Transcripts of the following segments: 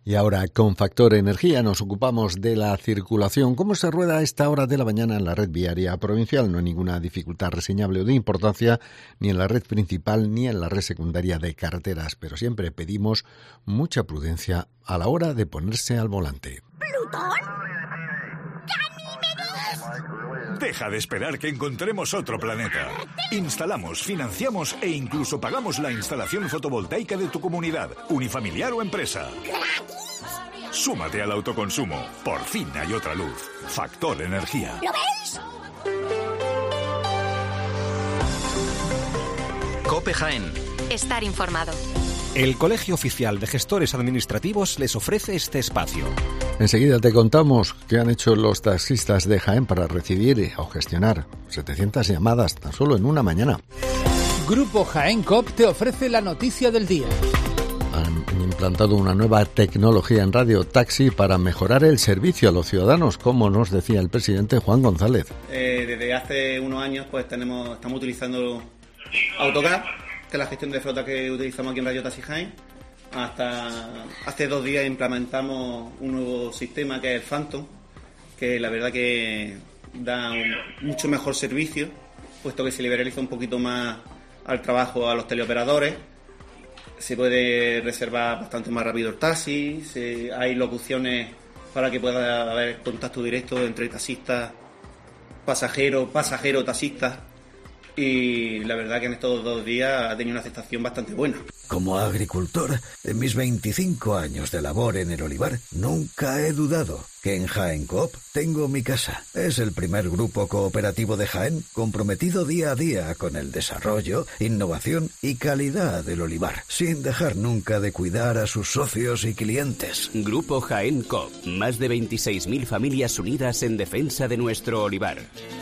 Y ahora, con Factor Energía, nos ocupamos de la circulación. ¿Cómo se rueda a esta hora de la mañana en la red viaria provincial? No hay ninguna dificultad reseñable o de importancia, ni en la red principal ni en la red secundaria de carreteras, pero siempre pedimos mucha prudencia a la hora de ponerse al volante. ¿Plutón? Deja de esperar que encontremos otro planeta. Instalamos, financiamos e incluso pagamos la instalación fotovoltaica de tu comunidad, unifamiliar o empresa. Súmate al autoconsumo. Por fin hay otra luz. Factor Energía. ¿Lo veis? COPE Jaén. Estar informado. El Colegio Oficial de Gestores Administrativos les ofrece este espacio. Enseguida te contamos qué han hecho los taxistas de Jaén para recibir o gestionar 700 llamadas tan solo en una mañana. Grupo Jaén Coop te ofrece la noticia del día. Han implantado una nueva tecnología en Radio Taxi para mejorar el servicio a los ciudadanos, como nos decía el presidente Juan González. Desde hace unos años pues estamos utilizando AutoCAD, que es la gestión de flota que utilizamos aquí en Radio Taxi Jaén. Hasta hace 2 días implementamos un nuevo sistema que es el Phantom, que la verdad que da mucho mejor servicio, puesto que se liberaliza un poquito más al trabajo a los teleoperadores. Se puede reservar bastante más rápido el taxi, hay locuciones para que pueda haber contacto directo entre taxistas, pasajeros, taxistas. Y la verdad que en estos 2 días ha tenido una aceptación bastante buena. Como agricultor, en mis 25 años de labor en el olivar, nunca he dudado que en Jaén Coop tengo mi casa. Es el primer grupo cooperativo de Jaén comprometido día a día con el desarrollo, innovación y calidad del olivar, sin dejar nunca de cuidar a sus socios y clientes. Grupo Jaén Coop, más de 26.000 familias unidas en defensa de nuestro olivar.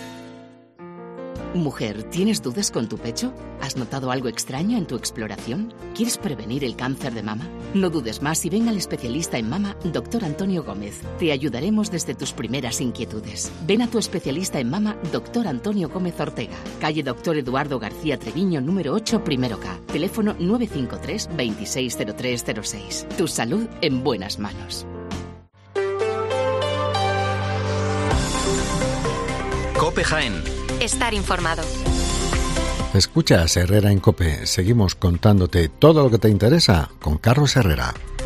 Mujer, ¿tienes dudas con tu pecho? ¿Has notado algo extraño en tu exploración? ¿Quieres prevenir el cáncer de mama? No dudes más y ven al especialista en mama, Dr. Antonio Gómez. Te ayudaremos desde tus primeras inquietudes. Ven a tu especialista en mama, Dr. Antonio Gómez Ortega. Calle Dr. Eduardo García Treviño, número 8, primero K. Teléfono 953 260306. Tu salud en buenas manos. COPE Jaén. Estar informado. Escuchas Herrera en COPE. Seguimos contándote todo lo que te interesa con Carlos Herrera.